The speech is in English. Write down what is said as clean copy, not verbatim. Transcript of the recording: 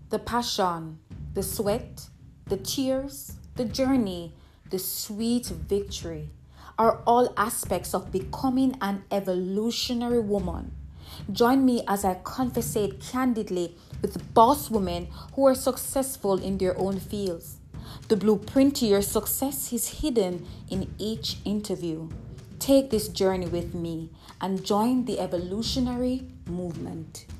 The passion, the sweat, the tears, the journey, the sweet victory are all aspects of becoming an evolutionary woman. Join me as I conversate candidly with boss women who are successful in their own fields. The blueprint to your success is hidden in each interview. Take this journey with me and join the evolutionary movement.